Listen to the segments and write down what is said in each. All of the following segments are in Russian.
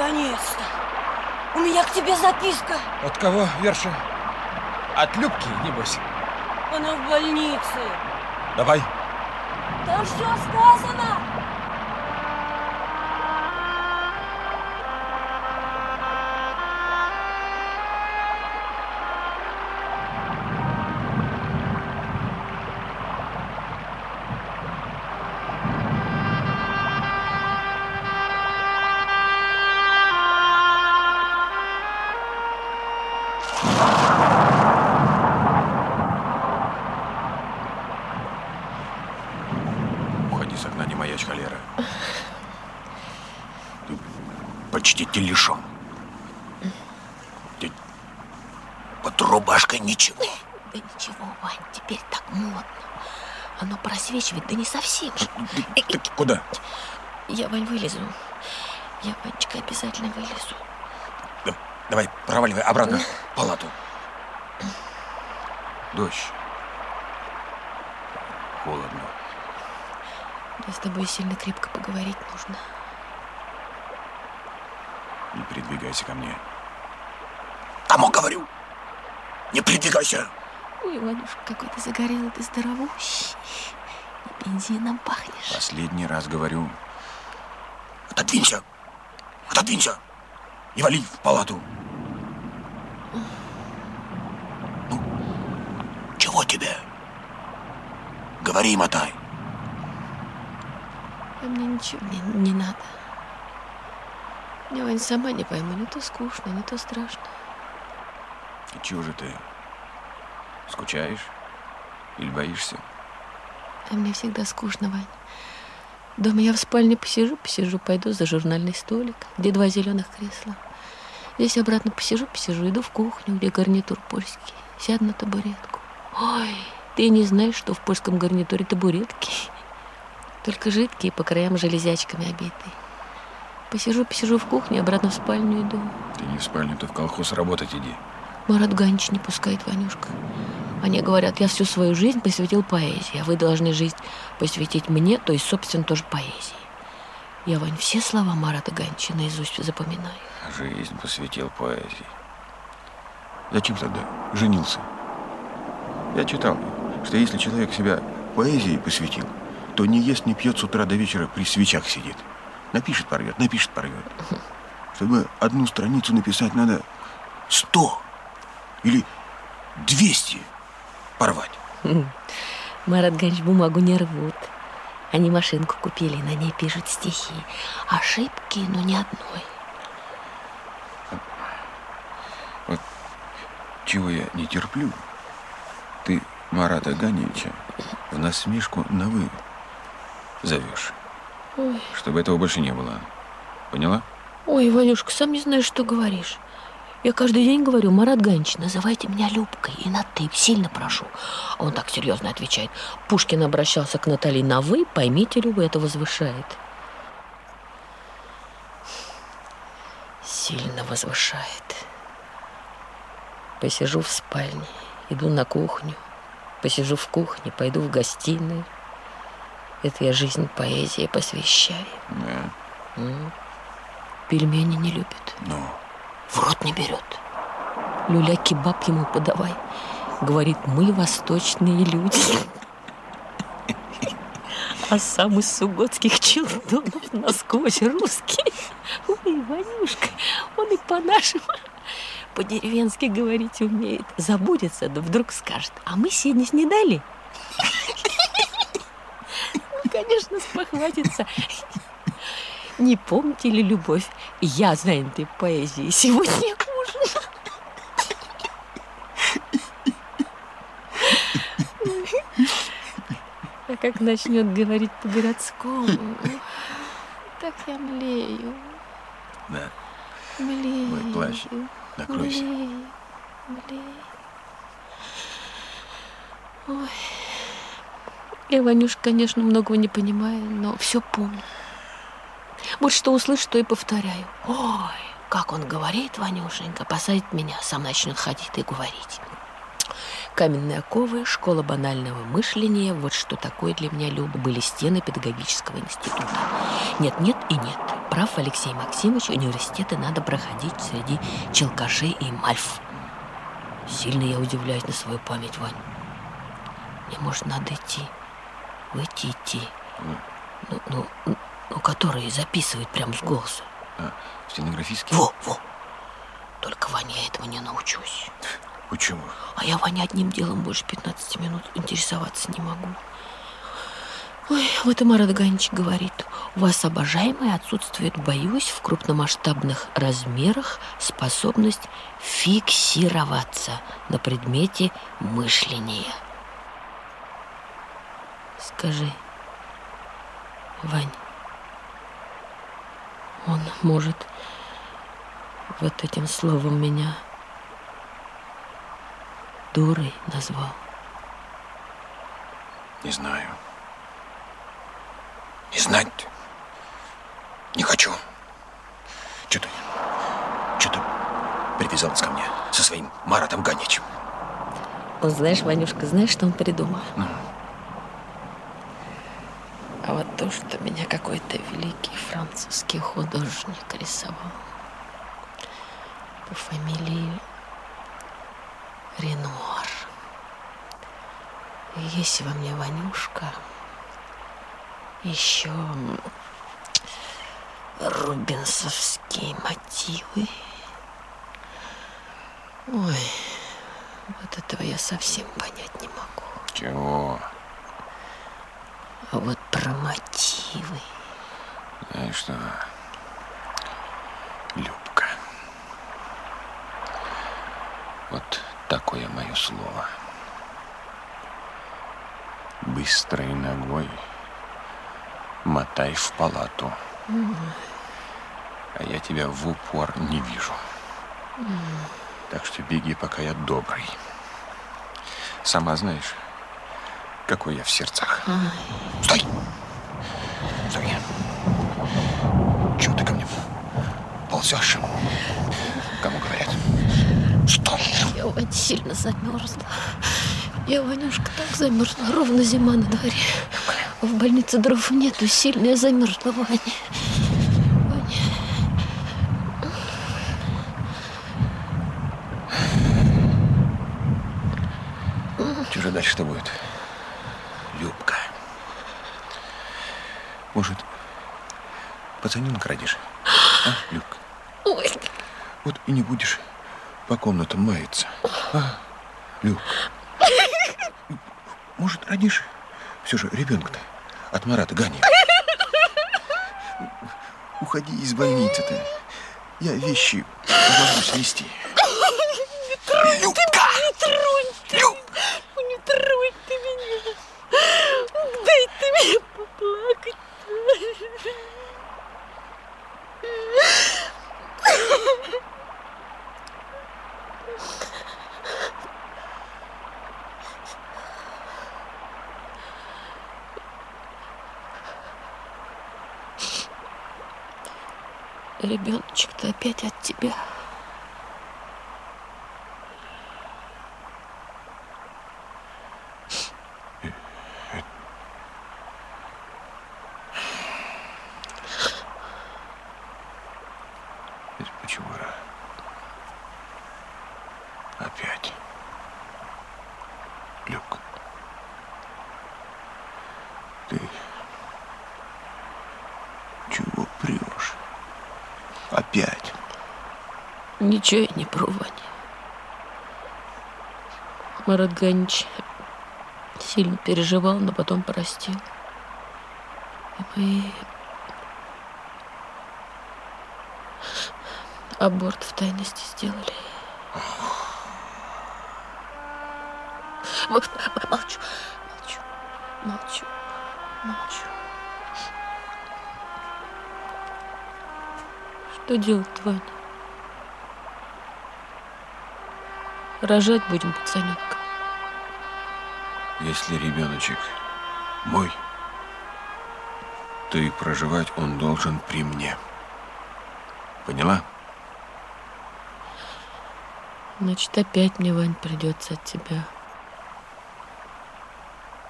Наконец-то! У меня к тебе записка. От кого, Верша? От Любки, небось? Она в больнице. Давай. Там все сказано. Холера. Ты почти телешом. Ты под рубашкой ничего. Да ничего, Вань, теперь так модно. Оно просвечивает, да не совсем. Ты куда? Я, Вань, вылезу. Я, Ванечка, обязательно вылезу. Давай, проваливай обратно в палату. Дождь. Холодно. Мне с тобой сильно крепко поговорить нужно. Не придвигайся ко мне. Кому говорю? Не придвигайся. Ой, Ванюшка, какой ты загорелый, ты здоровущий. И бензином пахнешь. Последний раз говорю. Отодвинься. Отодвинься. И вали в палату. Ну, чего тебе? Говори, мотай. А мне ничего не надо. Я, Вань, сама не пойму, не то скучно, не то страшно. И чего же ты? Скучаешь? Или боишься? А мне всегда скучно, Вань. Дома я в спальне посижу, пойду за журнальный столик, где 2 зеленых кресла. Здесь обратно посижу, иду в кухню, где гарнитур польский. Сяду на табуретку. Ой, ты не знаешь, что в польском гарнитуре табуретки. Только жидкие, по краям железячками обитые. Посижу в кухне, обратно в спальню иду. Ты не в спальню, ты в колхоз работать иди. Марат Ганич не пускает, Ванюшка. Они говорят, я всю свою жизнь посвятил поэзии, а вы должны жизнь посвятить мне, то есть, собственно, тоже поэзии. Я, Вань, все слова Марата Ганича наизусть запоминаю. Жизнь посвятил поэзии. Зачем тогда женился? Я читал, что если человек себя поэзией посвятил, то не ест, не пьет с утра до вечера, при свечах сидит. Напишет, порвет. Чтобы одну страницу написать, надо 100 или 200 порвать. Марат Ганич бумагу не рвут. Они машинку купили, на ней пишут стихи. Ошибки, но ни одной. Вот чего я не терплю, ты Марата Ганича в насмешку на «вы» зовешь. Ой. Чтобы этого больше не было. Поняла? Ой, Ванюшка, сам не знаешь, что говоришь. Я каждый день говорю, Марат Ганич, называйте меня Любкой и на «ты», сильно прошу. А он так серьезно отвечает. Пушкин обращался к Натали на «вы», поймите, Люба, это возвышает. Сильно возвышает. Посижу в спальне, иду на кухню. Посижу в кухне, пойду в гостиную. Это я жизнь поэзии посвящаю. Да. Пельмени не любит. Ну? В рот не берет. Люля-кебаб ему подавай. Говорит, мы восточные люди. А сам из суготских челдонов насквозь русский. Ой, Ванюшка, он и по-нашему, по-деревенски говорить умеет. Забудется, да вдруг скажет, а мы сегодня не дали. Конечно, спохватится. Не помните ли, любовь, я знаменитый поэзии сегодня ужин. А как начнет говорить по-городскому, так я млею. Да. Млею. Мой плащ. Накройся. Млею. Ой. Я, Ванюш, конечно, многого не понимаю, но все помню. Вот что услышь, то и повторяю. Ой, как он говорит, Ванюшенька, посадит меня, сам начнет ходить и говорить. Каменные оковы, школа банального мышления, вот что такое для меня, Люба, были стены педагогического института. Нет и нет. прав Алексей Максимович, университеты надо проходить среди челкашей и мальф. Сильно я удивляюсь на свою память, Вань. Мне, может, надо идти, выйти идти. Ну, который записывает прямо с голоса. Стенографистский? Во. Только, Ваня, я этому не научусь. Почему? А я, Ваня, одним делом больше 15 минут интересоваться не могу. Ой, вот и Марат Ганич говорит: у вас, обожаемый, отсутствует, боюсь, в крупномасштабных размерах способность фиксироваться на предмете мышления. Скажи, Вань, он, может, вот этим словом меня дурой назвал? Не знаю. Не знать не хочу. Что ты привязалась ко мне со своим Маратом Ганичем? Он, знаешь, Ванюшка, знаешь, что он придумал? А вот то, что меня какой-то великий французский художник рисовал по фамилии Ренуар. И есть во мне, Ванюшка, еще рубенсовские мотивы. Ой, вот этого я совсем понять не могу. Чего? А вот про мотивы. Знаешь что, Любка, вот такое мое слово. Быстрой ногой мотай в палату. А я тебя в упор не вижу. Так что беги, пока я добрый. Сама знаешь, какой я в сердцах. Стой! Стой! Чего ты ко мне ползешь? Кому говорят? Стой! Я, Вань, сильно замерзла. Я, Ванюшка, так замерзла. Ровно зима на дворе. В больнице дров нету. Сильно я замерзла, Ваня. Что же дальше-то будет? Любка. Может, пацаненка родишь? А, Любка? Ой. Вот и не будешь по комнатам маяться. А, Любка. Может, родишь все же ребенка-то от Марата Гани? Уходи из больницы-то. Я вещи могу снести. Любка! Не тронь ты меня. Дай ты мне поплакать. Ребеночек-то опять от тебя. Это почему же? Опять. Любка. Ты чего прешь? Опять. Ничего я не пру, Ваня. Марат Ганич сильно переживал, но потом простил. И мы аборт в тайности сделали. Молчу. Что делать, Ваня? Рожать будем пацаненка. Если ребеночек мой, то и проживать он должен при мне. Поняла? Значит, опять мне, Вань, придется от тебя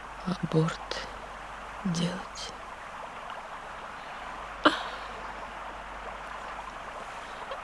аборт делать.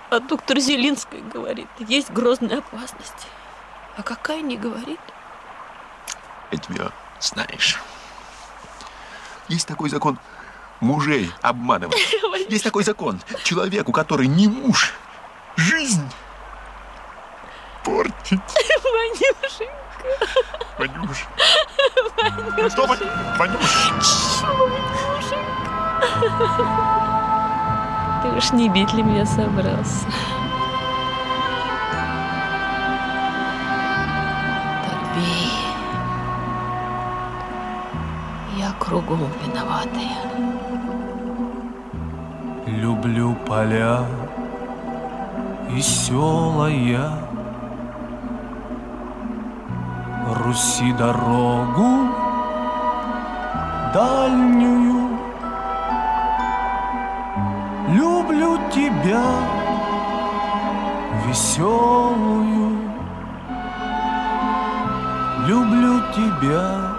А доктор Зелинская говорит, есть грозная опасность. А какая не говорит? Я тебя знаешь. Есть такой закон мужей обманывать. Есть такой закон. Человеку, который не муж, жизнь портить. Ванюшенька. Ванюш. Что, Ванюш? Ты уж не бить ли меня собрался? Так бей. Я кругом виноватая. Люблю поля и села я, Руси дорогу дальнюю. Люблю тебя, веселую, люблю тебя,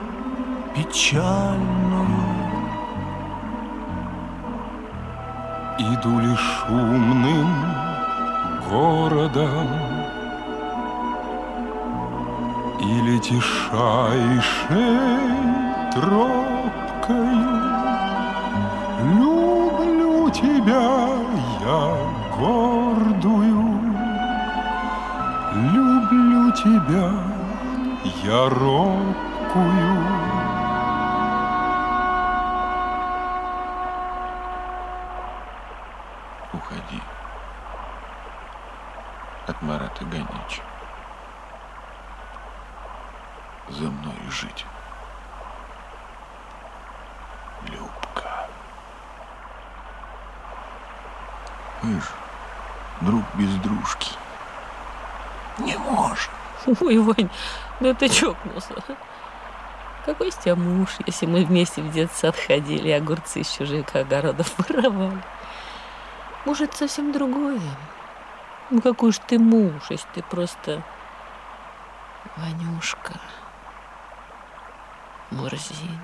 печальную. Иду ли шумным городом или тишайшей тропкою, люблю тебя я гордую, люблю тебя я робкую. Уходи от Марата Ганича. За мной жить. Любка. Мы ж друг без дружки не можем. Ой, Вань, ну ты чокнулся. Какой из тебя муж, если мы вместе в детсад ходили, огурцы из чужих огородов воровали? Муж — это совсем другое. Ну какой ж ты муж, если ты просто Ванюшка, Мурзин.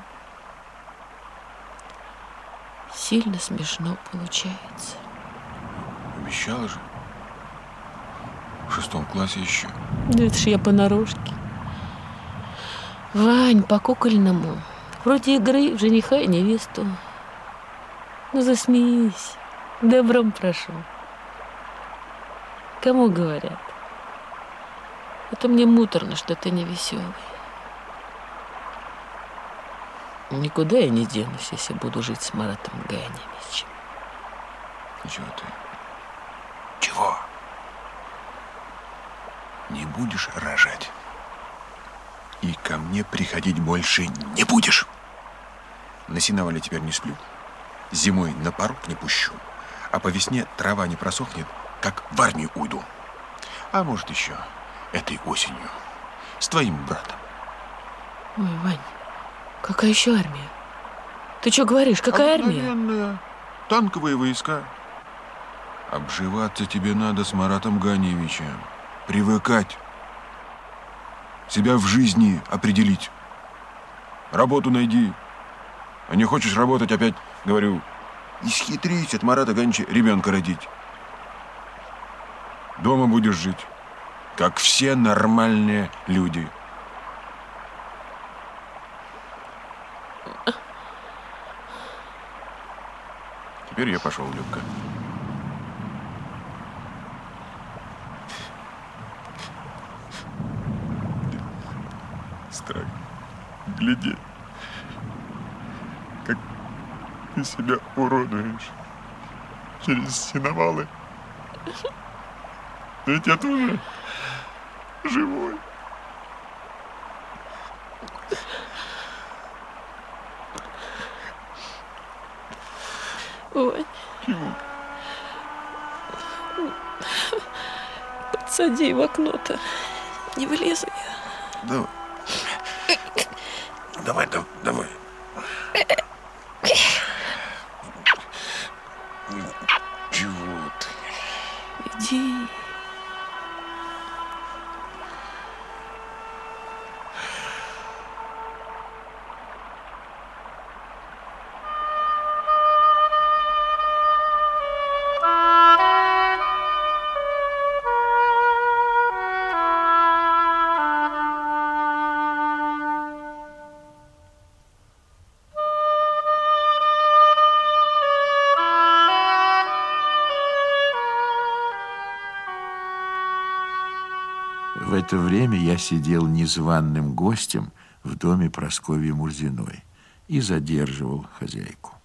Сильно смешно получается. Обещала же. В 6 классе еще. Да это ж я понарошке. Вань, по-кукольному. Вроде игры в жениха и невесту. Ну засмеись. Добром прошу. Кому говорят? А то мне муторно, что ты не веселый. Никуда я не денусь, если буду жить с Маратом Ганиевичем. Ну чего ты? Чего? Не будешь рожать. И ко мне приходить больше не будешь. На сеновале теперь не сплю. Зимой на порог не пущу. А по весне трава не просохнет, как в армию уйду. А может еще этой осенью с твоим братом. Ой, Вань, какая еще армия? Ты что говоришь, какая армия? Обыкновенная. Танковые войска. Обживаться тебе надо с Маратом Ганиевичем. Привыкать. Себя в жизни определить. Работу найди. А не хочешь работать, опять, говорю, исхитрись от Марата Ганиевича ребенка родить. Дома будешь жить, как все нормальные люди. Теперь я пошел, Любка. Страх. Гляди, как ты себя уродуешь через сеновалы. Ведь я тоже живой. Ой. Чего? Подсади в окно-то. Не влезу я. Давай. Давай, давай. Чего ты? Иди. В это время я сидел незваным гостем в доме Прасковьи Мурзиной и задерживал хозяйку.